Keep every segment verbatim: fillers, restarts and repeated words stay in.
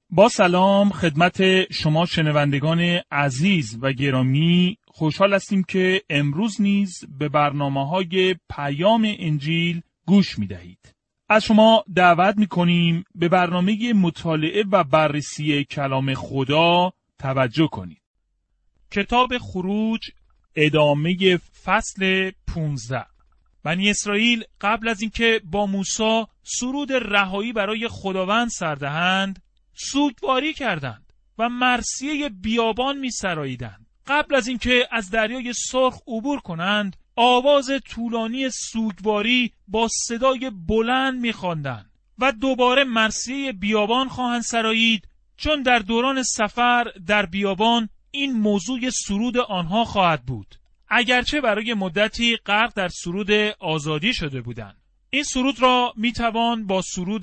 با سلام خدمت شما شنوندگان عزیز و گرامی، خوشحال هستیم که امروز نیز به برنامه‌های پیام انجیل گوش می‌دهید. از شما دعوت می‌کنیم به برنامه مطالعه و بررسی کلام خدا توجه کنید. کتاب خروج، ادامه فصل پانزده. بنی اسرائیل قبل از اینکه با موسی سرود رهایی برای خداوند سر دهند، سوگواری کردند و مرثیه بیابان می سراییدند. قبل از اینکه از دریای سرخ عبور کنند، آواز طولانی سوگواری با صدای بلند می خواندند و دوباره مرثیه بیابان خواهند سرایید، چون در دوران سفر در بیابان این موضوع سرود آنها خواهد بود، اگرچه برای مدتی غرق در سرود آزادی شده بودند. این سرود را میتوان با سرود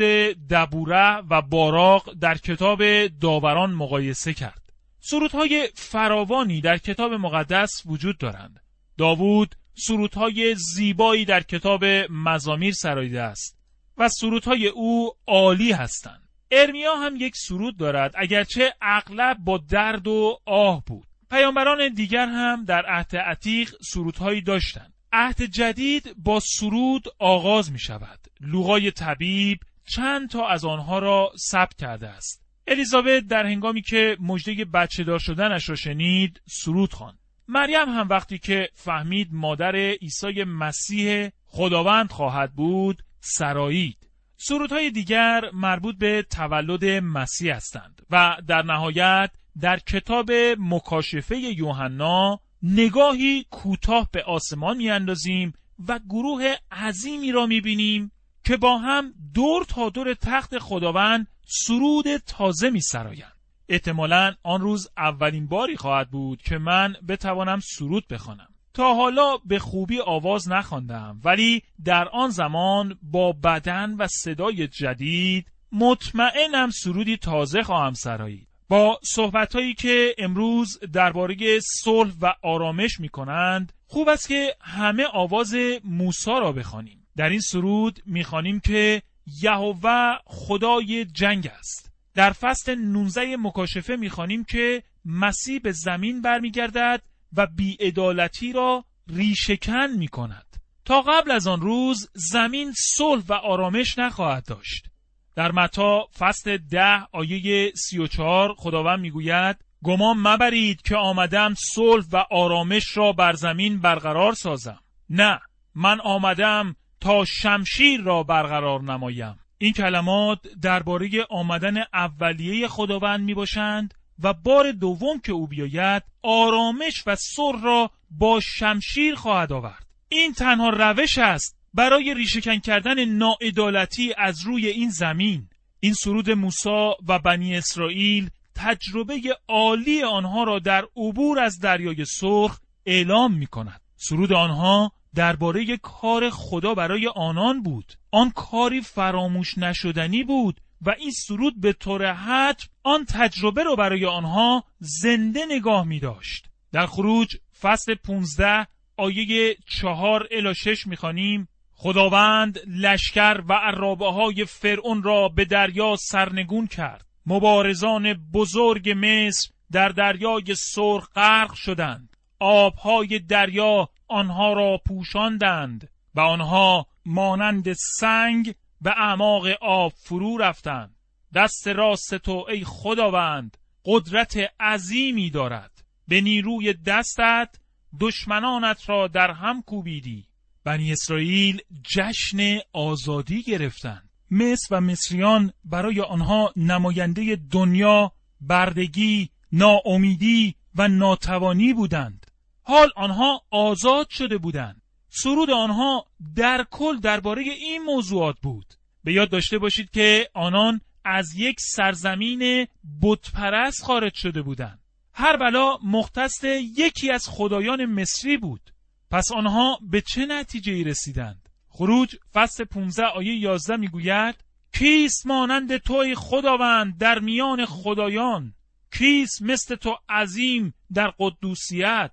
دبوره و باراق در کتاب داوران مقایسه کرد. سرودهای فراوانی در کتاب مقدس وجود دارند. داوود سرودهای زیبایی در کتاب مزامیر سراییده است و سرودهای او عالی هستند. ارمیا هم یک سرود دارد، اگرچه اغلب با درد و آه بود. پیامبران دیگر هم در عهد عتیق سرودهایی داشتند. عهد جدید با سرود آغاز می شود. لوقای طبیب چند تا از آنها را ثبت کرده است. الیزابت در هنگامی که مژده بچه دار شدنش را شنید سرود خواند. مریم هم وقتی که فهمید مادر عیسی مسیح خداوند خواهد بود سرایید. سرودهای دیگر مربوط به تولد مسیح هستند و در نهایت در کتاب مکاشفه یوحنا نگاهی کوتاه به آسمان میاندازیم و گروه عظیمی را میبینیم که با هم دور تا دور تخت خداوند سرود تازه میسرایند. احتمالاً آن روز اولین باری خواهد بود که من بتوانم سرود بخوانم. تا حالا به خوبی آواز نخواندم، ولی در آن زمان با بدن و صدای جدید مطمئنم سرودی تازه خواهم سرایید. با صحبتایی که امروز درباره صلح و آرامش می‌کنند، خوب است که همه آواز موسی را بخوانیم. در این سرود می‌خوانیم که یهوه خدای جنگ است. در فصل نوزده مکاشفه می‌خوانیم که مسیح به زمین برمیگردد و بی‌عدالتی را ریشه‌کن می‌کند. تا قبل از آن روز زمین صلح و آرامش نخواهد داشت. در متی فصل ده آیه سی و چهار خداوند میگوید: گمان مبرید که آمدم صلح و آرامش را بر زمین برقرار سازم. نه، من آمدم تا شمشیر را برقرار نمایم. این کلمات درباره آمدن اولیه خداوند میباشند و بار دوم که او بیاید آرامش و صلح را با شمشیر خواهد آورد. این تنها روش است برای ریشه‌کن کردن ناعدالتی از روی این زمین. این سرود موسی و بنی اسرائیل تجربه عالی آنها را در عبور از دریای سرخ اعلام می کند. سرود آنها درباره کار خدا برای آنان بود. آن کاری فراموش نشدنی بود و این سرود به طور حتم آن تجربه را برای آنها زنده نگاه می داشت. در خروج فصل پانزده آیه چهار الی شش می خوانیم: خداوند لشکر و عرابه های فرعون را به دریا سرنگون کرد. مبارزان بزرگ مصر در دریای سرخ غرق شدند. آبهای دریا آنها را پوشاندند و آنها مانند سنگ به اعماق آب فرو رفتند. دست راست تو ای خداوند قدرت عظیمی دارد. به نیروی دستت دشمنانت را در هم کوبیدی. بنی اسرائیل جشن آزادی گرفتند. مصر و مصریان برای آنها نماینده دنیا، بردگی، ناامیدی و ناتوانی بودند. حال آنها آزاد شده بودند. سرود آنها در کل درباره این موضوعات بود. به یاد داشته باشید که آنان از یک سرزمین بتپرست خارج شده بودند. هر بلا مختص یکی از خدایان مصری بود. پس آنها به چه نتیجه‌ای رسیدند؟ خروج فصل پانزده آیه یازده میگوید: کیست مانند توی خداوند در میان خدایان؟ کیست مثل تو عظیم در قدوسیت؟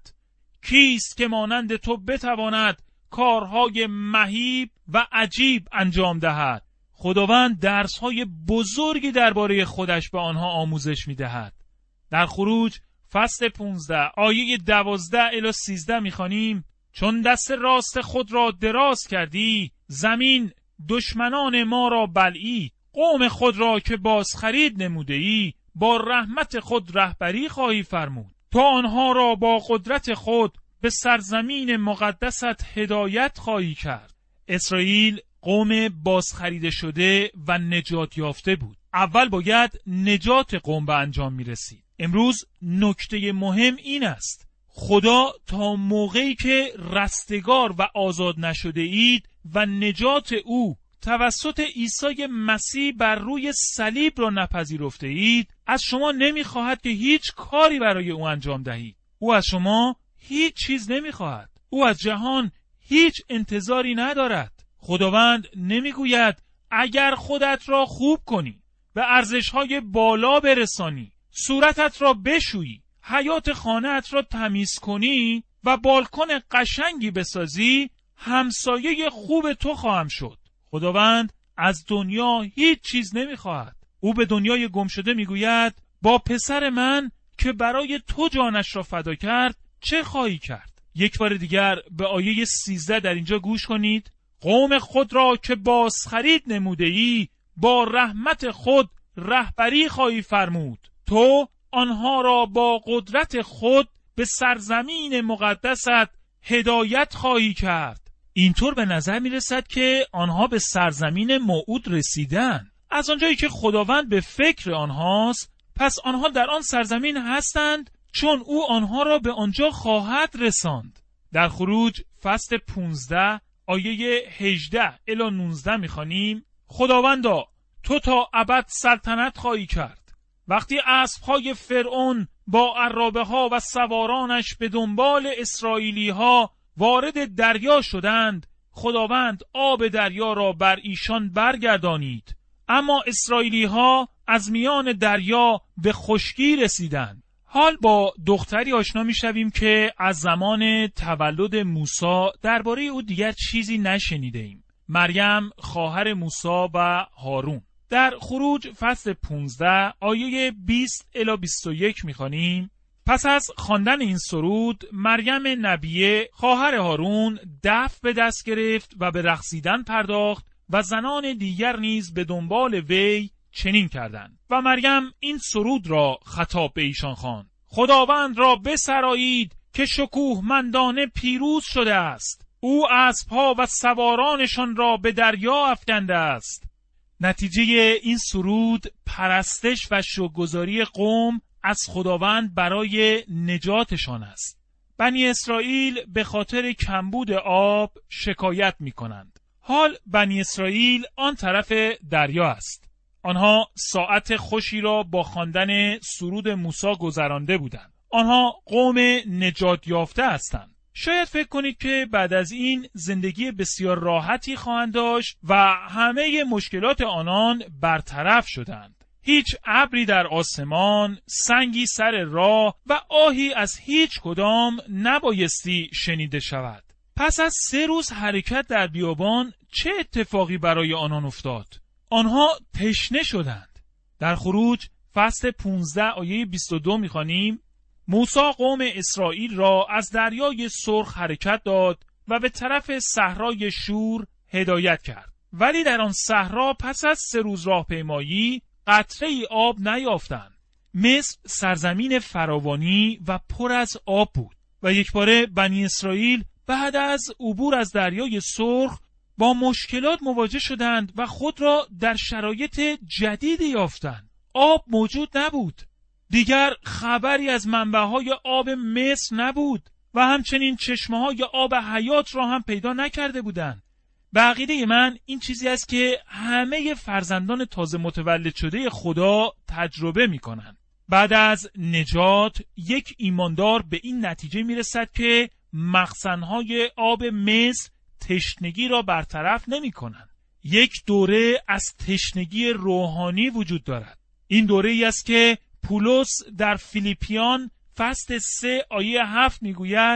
کیست که مانند تو بتواند کارهای مهیب و عجیب انجام دهد؟ خداوند درس‌های بزرگی درباره خودش به آنها آموزش می‌دهد. در خروج فصل پانزده آیه دوازده الی سیزده می‌خوانیم: چون دست راست خود را دراز کردی، زمین دشمنان ما را بلعی، قوم خود را که بازخرید نموده ای، با رحمت خود رهبری خواهی فرمود. تا آنها را با قدرت خود به سرزمین مقدست هدایت خواهی کرد. اسرائیل قوم بازخریده شده و نجات یافته بود. اول باید نجات قوم به انجام می رسید. امروز نکته مهم این است: خدا تا موقعی که رستگار و آزاد نشده اید و نجات او توسط عیسی مسیح بر روی صلیب را نپذیرفته اید، از شما نمیخواهد که هیچ کاری برای او انجام دهید. او از شما هیچ چیز نمیخواهد. او از جهان هیچ انتظاری ندارد. خداوند نمیگوید اگر خودت را خوب کنی، به ارزش‌های بالا برسانی، صورتت را بشویی، حیات خانه‌ات را تمیز کنی و بالکن قشنگی بسازی، همسایه خوب تو خواهم شد. خداوند از دنیا هیچ چیز نمیخواهد. او به دنیای گم شده میگوید با پسر من که برای تو جانش را فدا کرد چه خواهی کرد؟ یک بار دیگر به آیه سیزده در اینجا گوش کنید: قوم خود را که بازخرید نموده ای، با رحمت خود رهبری خواهی فرمود. تو آنها را با قدرت خود به سرزمین مقدست هدایت خواهی کرد. اینطور به نظر می رسد که آنها به سرزمین موعود رسیدن. از آنجایی که خداوند به فکر آنهاست، پس آنها در آن سرزمین هستند، چون او آنها را به آنجا خواهد رساند. در خروج فصل پانزده آیه هجده الی نوزده می‌خوانیم: خداوندا تو تا ابد سلطنت خواهی کرد. وقتی اسب‌های فرعون با عرابه‌ها و سوارانش به دنبال اسرائیلی‌ها وارد دریا شدند، خداوند آب دریا را بر ایشان برگردانید، اما اسرائیلی‌ها از میان دریا به خشکی رسیدند. حال با دختری آشنا می‌شویم که از زمان تولد موسی درباره او دیگر چیزی نشنیده ایم. مریم خواهر موسی و هارون. در خروج فصل پانزده آیه بیست الی بیست و یک می‌خوانیم: پس از خواندن این سرود، مریم نبیه خواهر هارون دف به دست گرفت و به رقصیدن پرداخت و زنان دیگر نیز به دنبال وی چنین کردند. و مریم این سرود را خطاب به ایشان خواند: خداوند را بسرایید که شکوهمندانه پیروز شده است. او اسب‌ها و سوارانشان را به دریا افکنده است. نتیجه این سرود پرستش و شکرگزاری قوم از خداوند برای نجاتشان است. بنی اسرائیل به خاطر کمبود آب شکایت می کنند. حال بنی اسرائیل آن طرف دریا است. آنها ساعت خوشی را با خواندن سرود موسی گذرانده بودند. آنها قوم نجات یافته هستند. شاید فکر کنید که بعد از این زندگی بسیار راحتی خواهند داشت و همه مشکلات آنان برطرف شدند. هیچ ابری در آسمان، سنگی سر راه و آهی از هیچ کدام نبایستی شنیده شود. پس از سه روز حرکت در بیابان چه اتفاقی برای آنان افتاد؟ آنها تشنه شدند. در خروج فصل پانزده آیه بیست و دو می‌خوانیم: موسی قوم اسرائیل را از دریای سرخ حرکت داد و به طرف صحرای شور هدایت کرد. ولی در آن صحرا پس از سه روز راهپیمایی قطره ای آب نیافتند. مصر سرزمین فراوانی و پر از آب بود و یکباره بنی اسرائیل بعد از عبور از دریای سرخ با مشکلات مواجه شدند و خود را در شرایط جدیدی یافتند. آب موجود نبود. دیگر خبری از منبعهای آب مصر نبود و همچنین چشمه‌های آب حیات را هم پیدا نکرده بودند. به عقیده من این چیزی است که همه فرزندان تازه متولد شده خدا تجربه می کنند. بعد از نجات یک ایماندار به این نتیجه می رسد که مخزن‌های آب مصر تشنگی را برطرف نمی کنند. یک دوره از تشنگی روحانی وجود دارد. این دوره ای است که پولس در فیلیپیان فصل سه آیه هفت می گوید: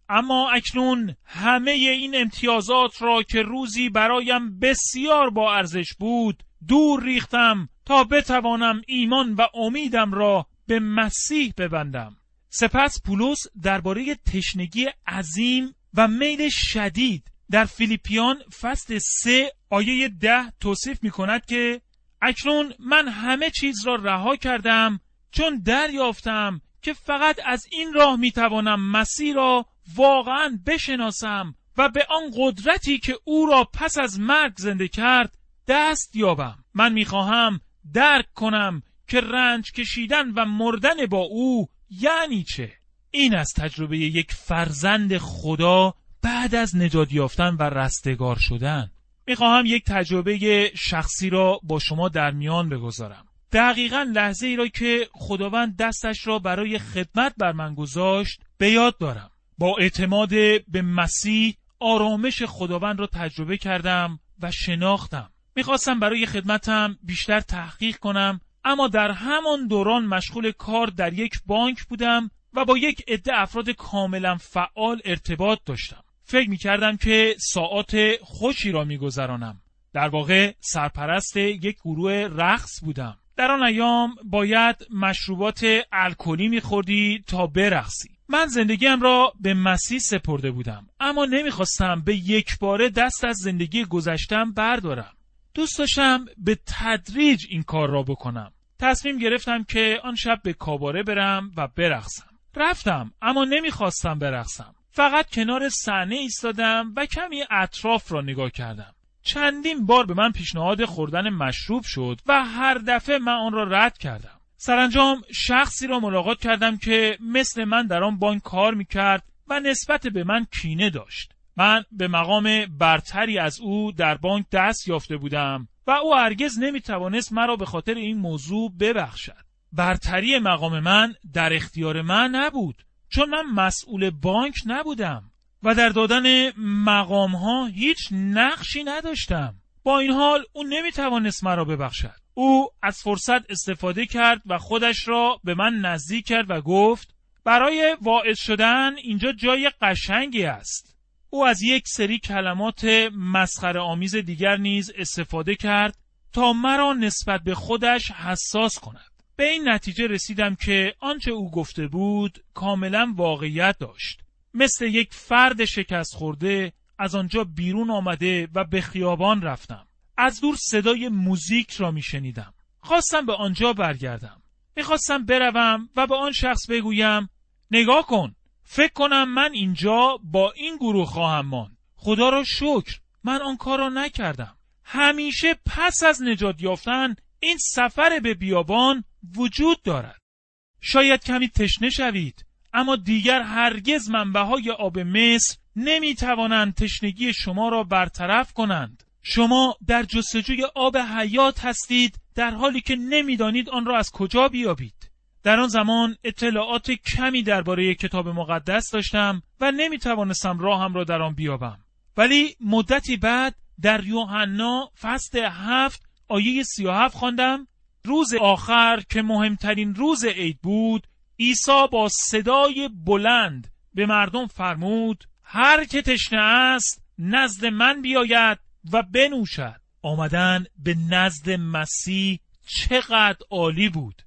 اما اکنون همه این امتیازات را که روزی برایم بسیار با ارزش بود دور ریختم تا بتوانم ایمان و امیدم را به مسیح ببندم. سپس پولس درباره تشنگی عظیم و میل شدید در فیلیپیان فصل سه آیه ده توصیف می کند که اکنون من همه چیز را رها کردم چون دریافتم که فقط از این راه می توانم مسیح را واقعا بشناسم و به آن قدرتی که او را پس از مرگ زنده کرد دست یابم. من می خواهم درک کنم که رنج کشیدن و مردن با او یعنی چه. این از تجربه یک فرزند خدا بعد از نجات یافتن و رستگار شدن. میخواهم یک تجربه شخصی را با شما در میان بگذارم. دقیقاً لحظه ای را که خداوند دستش را برای خدمت بر من گذاشت به یاد دارم. با اعتماد به مسیح آرامش خداوند را تجربه کردم و شناختم. میخواستم برای خدمتم بیشتر تحقیق کنم، اما در همان دوران مشغول کار در یک بانک بودم و با یک عده افراد کاملا فعال ارتباط داشتم. فکر می‌کردم که ساعات خوشی را می‌گذرانم. در واقع سرپرست یک گروه رقص بودم. در آن ایام باید مشروبات الکلی می‌خوردی تا برقصی. من زندگیم را به مسیح سپرده بودم، اما نمی‌خواستم به یک باره دست از زندگی گذشتم بردارم. دوست داشتم به تدریج این کار را بکنم. تصمیم گرفتم که آن شب به کاباره برم و برقصم. رفتم، اما نمی‌خواستم برقصم. فقط کنار صحنه ایستادم و کمی اطراف را نگاه کردم. چندین بار به من پیشنهاد خوردن مشروب شد و هر دفعه من آن را رد کردم. سرانجام شخصی را ملاقات کردم که مثل من در آن بانک کار میکرد و نسبت به من کینه داشت. من به مقام برتری از او در بانک دست یافته بودم و او هرگز نمیتوانست مرا به خاطر این موضوع ببخشد. برتری مقام من در اختیار من نبود، چون من مسئول بانک نبودم و در دادن مقام ها هیچ نقشی نداشتم. با این حال او نمیتوانست مرا ببخشد. او از فرصت استفاده کرد و خودش را به من نزدیک کرد و گفت برای واعظ شدن اینجا جای قشنگی است. او از یک سری کلمات مسخره آمیز دیگر نیز استفاده کرد تا مرا نسبت به خودش حساس کند. به این نتیجه رسیدم که آنچه او گفته بود کاملا واقعیت داشت. مثل یک فرد شکست خورده از آنجا بیرون آمده و به خیابان رفتم. از دور صدای موزیک را می شنیدم. خواستم به آنجا برگردم. می خواستم بروم و به آن شخص بگویم نگاه کن، فکر کنم من اینجا با این گروه خواهم ماند. خدا را شکر من آن کار را نکردم. همیشه پس از نجات یافتن این سفر به بیابان وجود دارد. شاید کمی تشنه شوید، اما دیگر هرگز منبع‌های آب مصر نمی توانند تشنگی شما را برطرف کنند. شما در جستجوی آب حیات هستید در حالی که نمی دانید آن را از کجا بیابید. در آن زمان اطلاعات کمی درباره کتاب مقدس داشتم و نمی توانستم راهم را در آن بیابم. ولی مدتی بعد در یوحنا فصل هفت آیه سی و هفت خواندم. روز آخر که مهمترین روز عید بود، عیسی با صدای بلند به مردم فرمود هر که تشنه است نزد من بیاید و بنوشد. آمدن به نزد مسیح چقدر عالی بود.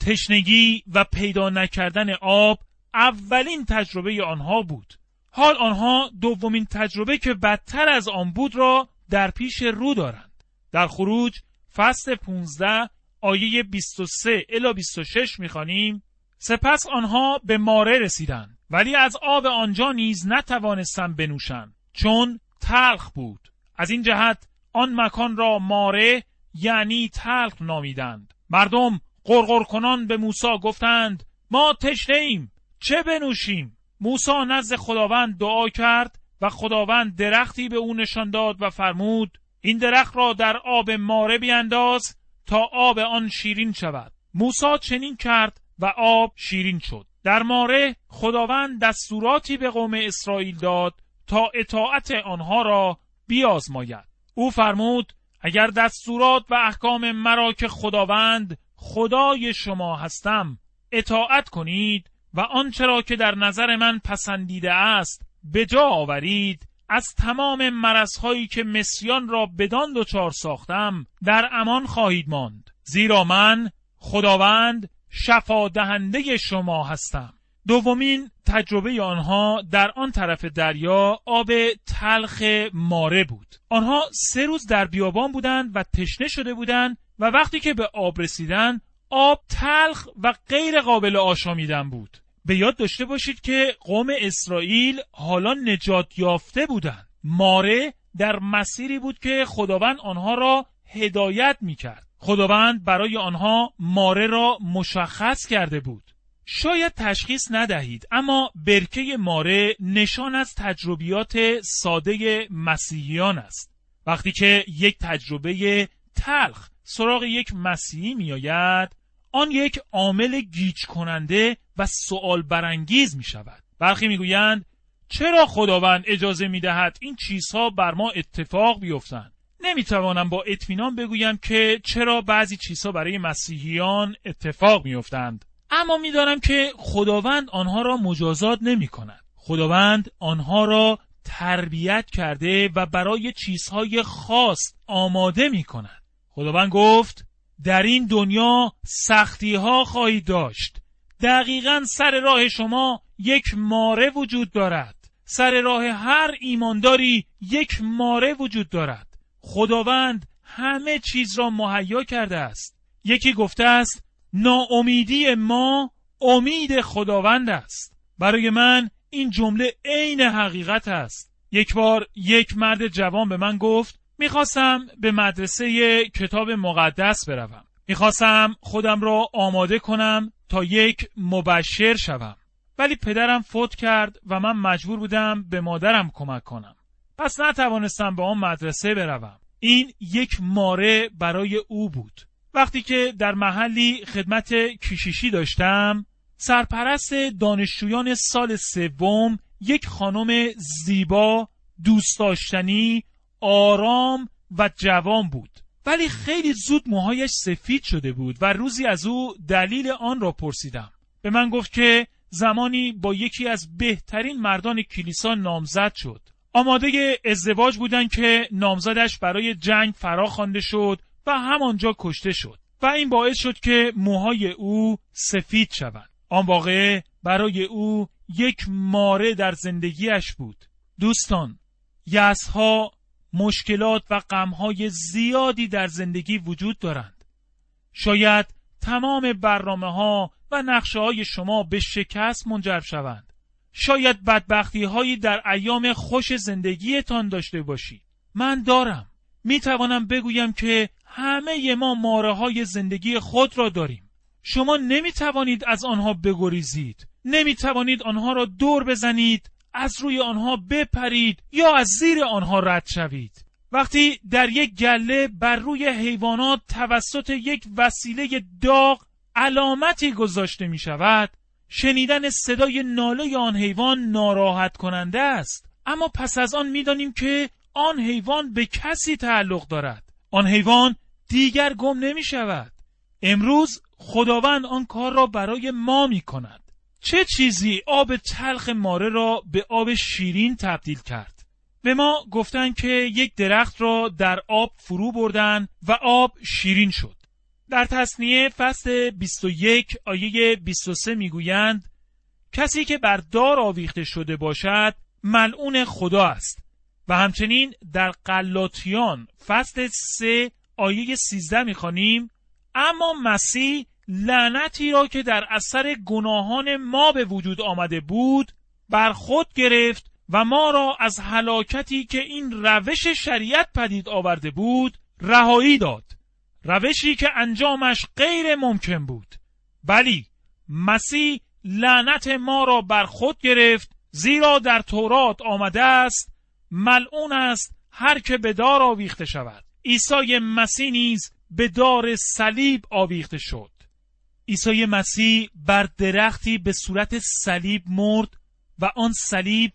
تشنگی و پیدا نکردن آب اولین تجربه آنها بود. حال آنها دومین تجربه که بدتر از آن بود را در پیش رو دارند. در خروج فصل پانزده آیه بیست و سه الی بیست و شش می‌خوانیم سپس آنها به ماره رسیدند، ولی از آب آنجا نیز نتوانستند بنوشند چون تلخ بود. از این جهت آن مکان را ماره یعنی تلخ نامیدند. مردم غرغر کنان به موسی گفتند ما تشنه ایم، چه بنوشیم؟ موسی نزد خداوند دعا کرد و خداوند درختی به او نشان داد و فرمود این درخت را در آب ماره بینداز تا آب آن شیرین شود. موسی چنین کرد و آب شیرین شد. در ماره خداوند دستوراتی به قوم اسرائیل داد تا اطاعت آنها را بیازماید. او فرمود اگر دستورات و احکام مرا که خداوند خدای شما هستم اطاعت کنید و آنچه را که در نظر من پسندیده است به جا آورید، از تمام مرض‌هایی که مسیان را بدان دچار ساختم در امان خواهید ماند، زیرا من خداوند شفا دهنده شما هستم. دومین تجربه آنها در آن طرف دریا آب تلخ ماره بود. آنها سه روز در بیابان بودند و تشنه شده بودند و وقتی که به آب رسیدند آب تلخ و غیر قابل آشامیدن بود. به یاد داشته باشید که قوم اسرائیل حالا نجات یافته بودند. ماره در مسیری بود که خداوند آنها را هدایت می‌کرد. خداوند برای آنها ماره را مشخص کرده بود. شاید تشخیص ندهید، اما برکه ماره نشان از تجربیات ساده مسیحیان است. وقتی که یک تجربه تلخ سراغ یک مسیحی می آید، آن یک عامل گیج کننده و سؤال برانگیز می شود. برخی می گویند چرا خداوند اجازه می دهد این چیزها بر ما اتفاق بیفتند؟ نمی توانم با اطمینان بگویم که چرا بعضی چیزها برای مسیحیان اتفاق می افتند. اما می دانم که خداوند آنها را مجازات نمی کند. خداوند آنها را تربیت کرده و برای چیزهای خاص آماده می کند. خداوند گفت در این دنیا سختی ها خواهید داشت. دقیقاً سر راه شما یک ماره وجود دارد. سر راه هر ایمانداری یک ماره وجود دارد. خداوند همه چیز را مهیا کرده است. یکی گفته است ناامیدی ما امید خداوند است. برای من این جمله عین حقیقت است. یک بار یک مرد جوان به من گفت میخواستم به مدرسه کتاب مقدس بروم. میخواستم خودم را آماده کنم تا یک مبشر شوم. ولی پدرم فوت کرد و من مجبور بودم به مادرم کمک کنم. پس نتوانستم به آن مدرسه بروم. این یک ماره برای او بود. وقتی که در محلی خدمت کشیشی داشتم، سرپرست دانشجویان سال سوم یک خانم زیبا، دوست داشتنی، آرام و جوان بود. ولی خیلی زود موهایش سفید شده بود و روزی از او دلیل آن را پرسیدم. به من گفت که زمانی با یکی از بهترین مردان کلیسا نامزد شد. آماده ازدواج بودن که نامزدش برای جنگ فرا خوانده شد و همانجا کشته شد و این باعث شد که موهای او سفید شوند. آن واقعه برای او یک ماره در زندگیش بود. دوستان، یأس‌ها، مشکلات و غم‌های زیادی در زندگی وجود دارند. شاید تمام برنامه‌ها و نقشه‌های شما به شکست منجر شوند. شاید بدبختی‌هایی در ایام خوش زندگیتان داشته باشید. من دارم. می توانم بگویم که همه ما ماره‌های زندگی خود را داریم. شما نمی توانید از آنها بگریزید. نمی توانید آنها را دور بزنید، از روی آنها بپرید یا از زیر آنها رد شوید. وقتی در یک گله بر روی حیوانات توسط یک وسیله داغ علامتی گذاشته می شود، شنیدن صدای ناله آن حیوان ناراحت کننده است. اما پس از آن می دانیم که آن حیوان به کسی تعلق دارد. آن حیوان دیگر گم نمی شود. امروز خداوند آن کار را برای ما می کند. چه چیزی آب تلخ ماره را به آب شیرین تبدیل کرد؟ به ما گفتن که یک درخت را در آب فرو بردن و آب شیرین شد. در تثنیه فصل بیست و یک آیه بیست و سه میگویند کسی که بر دار آویخته شده باشد ملعون خدا است. و همچنین در غلاطیان فصل سه آیه سیزده میخوانیم اما مسیح لعنتی را که در اثر گناهان ما به وجود آمده بود بر خود گرفت و ما را از هلاکتی که این روش شریعت پدید آورده بود رهایی داد. روشی که انجامش غیر ممکن بود. بلی، مسیح لعنت ما را بر خود گرفت، زیرا در تورات آمده است ملعون است هر که به دار آویخته شود. عیسی مسیح نیز به دار صلیب آویخته شد. عیسی مسیح بر درختی به صورت صلیب مرد و آن صلیب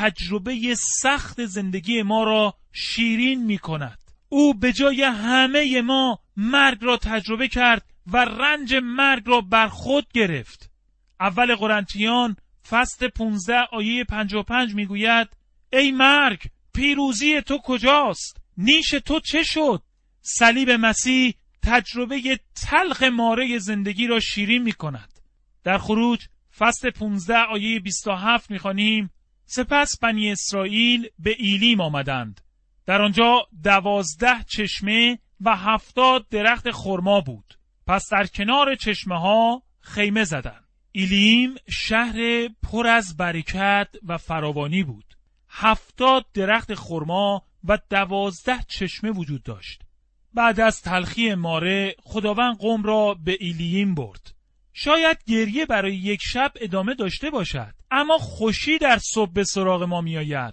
تجربه سخت زندگی ما را شیرین می کند. او به جای همه ما مرگ را تجربه کرد و رنج مرگ را بر خود گرفت. اول قرنتیان فصل پانزده آیه پنجاه و پنج میگوید ای مرگ، پیروزی تو کجاست؟ نیش تو چه شد؟ صلیب مسیح تجربه تلخ ماره زندگی را شیرین می کند. در خروج فصل پانزده آیه بیست و هفت میخوانیم سپس بنی اسرائیل به ایلیم آمدند. در آنجا دوازده چشمه و هفتاد درخت خرما بود. پس در کنار چشمه ها خیمه زدند. ایلیم شهر پر از برکت و فراوانی بود. هفتاد درخت خرما و دوازده چشمه وجود داشت. بعد از تلخی ماره خداوند قوم را به ایلیم برد. شاید گریه برای یک شب ادامه داشته باشد، اما خوشی در صبح به سراغ ما می آید.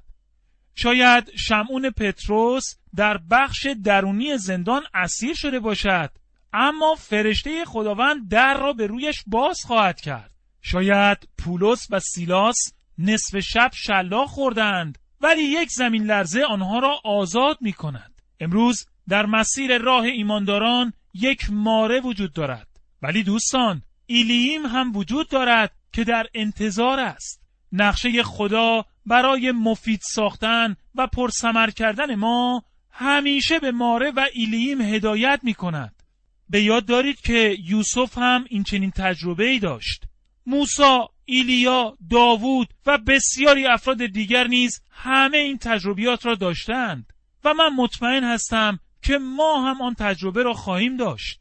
شاید شمعون پتروس در بخش درونی زندان اسیر شده باشد، اما فرشته خداوند در را به رویش باز خواهد کرد. شاید پولس و سیلاس نصف شب شلاق خوردند، ولی یک زمین لرزه آنها را آزاد می کند. امروز در مسیر راه ایمانداران یک ماره وجود دارد، ولی دوستان ایلیم هم وجود دارد که در انتظار است. نقشه خدا برای مفید ساختن و پرثمر کردن ما همیشه به ماره و ایلیم هدایت می کند. به یاد دارید که یوسف هم این چنین تجربه‌ای داشت. موسی، ایلیا، داوود و بسیاری افراد دیگر نیز همه این تجربیات را داشتند و من مطمئن هستم که ما هم آن تجربه را خواهیم داشت.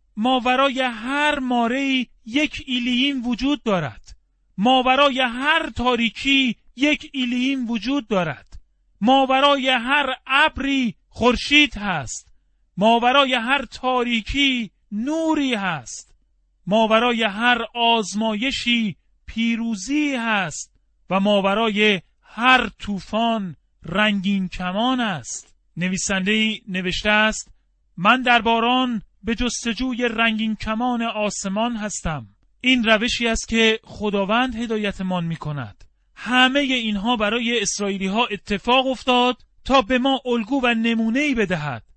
ماورای هر ماره‌ای یک ایلیم وجود دارد. ماورای هر تاریکی یک ایلیم وجود دارد. ماورای هر ابری خورشید هست. ماورای هر تاریکی نوری هست. ماورای هر آزمایشی پیروزی هست و ماورای هر طوفان رنگین کمان است. نویسنده‌ای نوشته است من در باران به جستجوی رنگین کمان آسمان هستم. این روشی است که خداوند هدایتمان می کند. همه اینها برای اسرائیلی ها اتفاق افتاد تا به ما الگو و نمونه‌ای بدهد.